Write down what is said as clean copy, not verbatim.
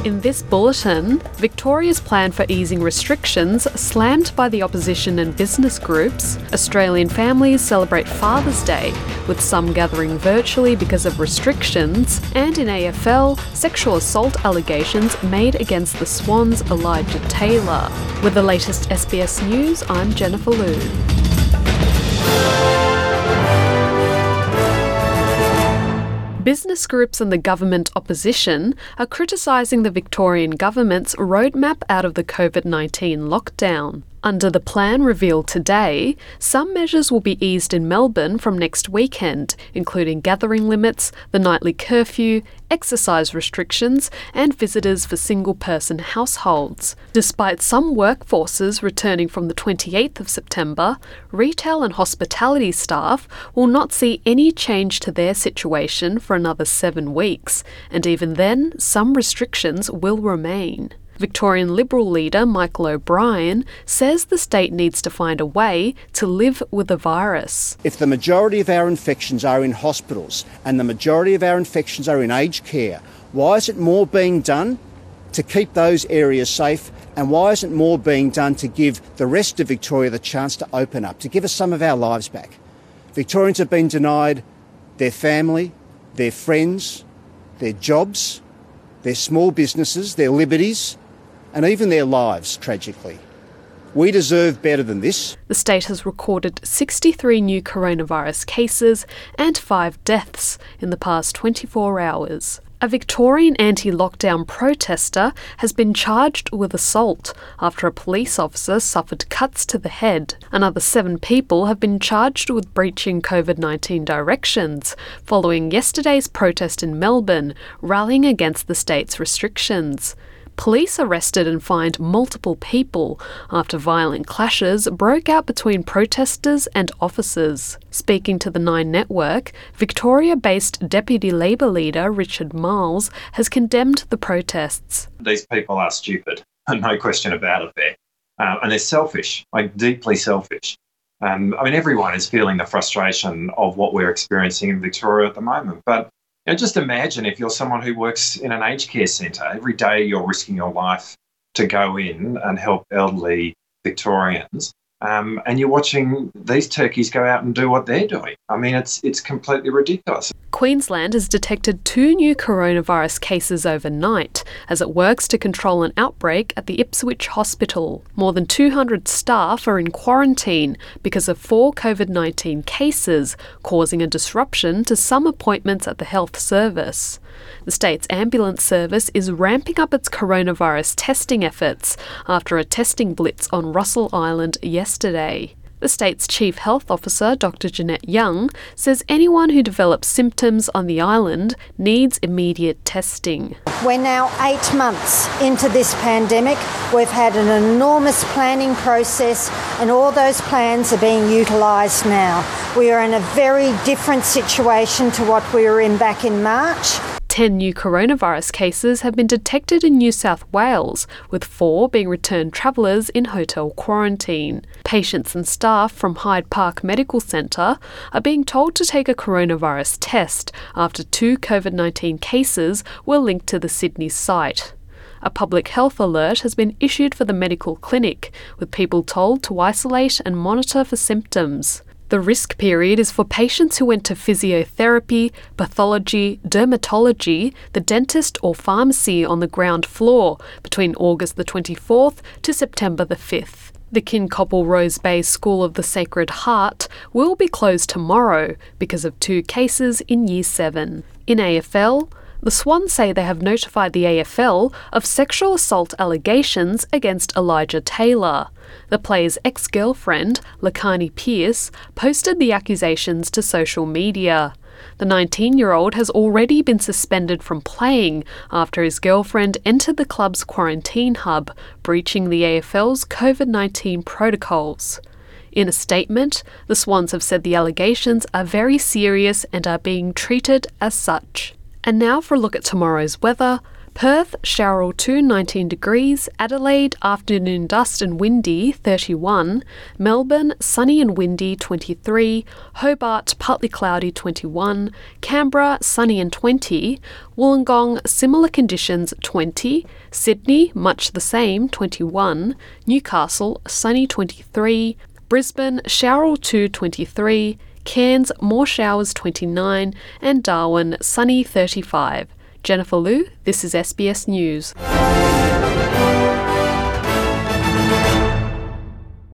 In this bulletin, Victoria's plan for easing restrictions slammed by the opposition and business groups. Australian families celebrate Father's Day, with some gathering virtually because of restrictions. And in AFL, sexual assault allegations made against the Swans' Elijah Taylor. With the latest SBS News, I'm Jennifer Liu. Business groups and the government opposition are criticising the Victorian government's roadmap out of the COVID-19 lockdown. Under the plan revealed today, some measures will be eased in Melbourne from next weekend, including gathering limits, the nightly curfew, exercise restrictions, and visitors for single-person households. Despite some workforces returning from the 28th of September, retail and hospitality staff will not see any change to their situation for another 7 weeks, and even then, some restrictions will remain. Victorian Liberal leader Michael O'Brien says the state needs to find a way to live with the virus. If the majority of our infections are in hospitals and the majority of our infections are in aged care, why isn't more being done to keep those areas safe, and why isn't more being done to give the rest of Victoria the chance to open up, to give us some of our lives back? Victorians have been denied their family, their friends, their jobs, their small businesses, their liberties, and even their lives, tragically. We deserve better than this. The state has recorded 63 new coronavirus cases and 5 deaths in the past 24 hours. A Victorian anti-lockdown protester has been charged with assault after a police officer suffered cuts to the head. Another 7 people have been charged with breaching COVID-19 directions following yesterday's protest in Melbourne, rallying against the state's restrictions. Police arrested and fined multiple people after violent clashes broke out between protesters and officers. Speaking to the Nine Network, Victoria-based Deputy Labor leader Richard Marles has condemned the protests. These people are stupid, no question about it there. And they're selfish, like deeply selfish. Everyone is feeling the frustration of what we're experiencing in Victoria at the moment. But just imagine if you're someone who works in an aged care centre. Every day you're risking your life to go in and help elderly Victorians, and you're watching these turkeys go out and do what they're doing. It's completely ridiculous. Queensland has detected 2 new coronavirus cases overnight as it works to control an outbreak at the Ipswich Hospital. More than 200 staff are in quarantine because of 4 COVID-19 cases, causing a disruption to some appointments at the health service. The state's ambulance service is ramping up its coronavirus testing efforts after a testing blitz on Russell Island yesterday. The state's Chief Health Officer, Dr. Jeanette Young, says anyone who develops symptoms on the island needs immediate testing. We're now 8 months into this pandemic. We've had an enormous planning process and all those plans are being utilised now. We are in a very different situation to what we were in back in March. 10 new coronavirus cases have been detected in New South Wales, with 4 being returned travellers in hotel quarantine. Patients and staff from Hyde Park Medical Centre are being told to take a coronavirus test after 2 COVID-19 cases were linked to the Sydney site. A public health alert has been issued for the medical clinic, with people told to isolate and monitor for symptoms. The risk period is for patients who went to physiotherapy, pathology, dermatology, the dentist or pharmacy on the ground floor between August the 24th to September the 5th. The Kincoppal Rose Bay School of the Sacred Heart will be closed tomorrow because of 2 cases in Year 7. In AFL, the Swans say they have notified the AFL of sexual assault allegations against Elijah Taylor. The player's ex-girlfriend, Lakani Pearce, posted the accusations to social media. The 19-year-old has already been suspended from playing after his girlfriend entered the club's quarantine hub, breaching the AFL's COVID-19 protocols. In a statement, the Swans have said the allegations are very serious and are being treated as such. And now for a look at tomorrow's weather. Perth, shower or 2, 19 degrees. Adelaide, afternoon dust and windy, 31. Melbourne, sunny and windy, 23. Hobart, partly cloudy, 21. Canberra, sunny and 20. Wollongong, similar conditions, 20. Sydney, much the same, 21. Newcastle, sunny, 23. Brisbane, shower or 2, 23. Cairns, more showers, 29. And Darwin, sunny, 35. Jennifer Liu, this is SBS News.